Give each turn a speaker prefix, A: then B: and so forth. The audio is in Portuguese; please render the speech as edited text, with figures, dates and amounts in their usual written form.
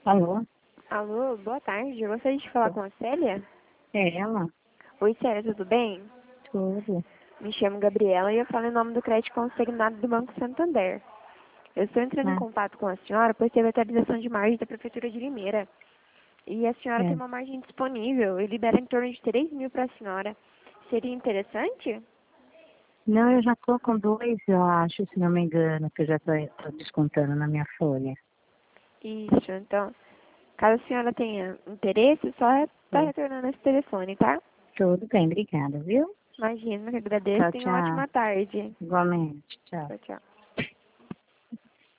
A: Alô?
B: Alô, boa tarde. Eu gostaria de falar com a Célia.
A: É ela?
B: Oi, Célia, tudo bem?
A: Tudo.
B: Me chamo Gabriela e eu falo em nome do crédito consignado do Banco Santander. Eu estou entrando em
A: Ah,
B: contato com a senhora, pois teve atualização de margem da Prefeitura de Limeira. E a senhora tem
A: é.
B: uma margem disponível e libera em torno de 3 mil para a senhora. Seria interessante?
A: Não, eu já tô com dois, eu acho, se não me engano, que eu já tô descontando na minha folha.
B: Isso, então, caso a senhora tenha interesse, só está
A: É.
B: retornando esse telefone, tá?
A: Tudo bem, obrigada, viu?
B: Imagina, que agradeço.
A: Tchau,
B: Tenha uma
A: tchau.
B: ótima tarde.
A: Igualmente, tchau.
B: Tchau, tchau.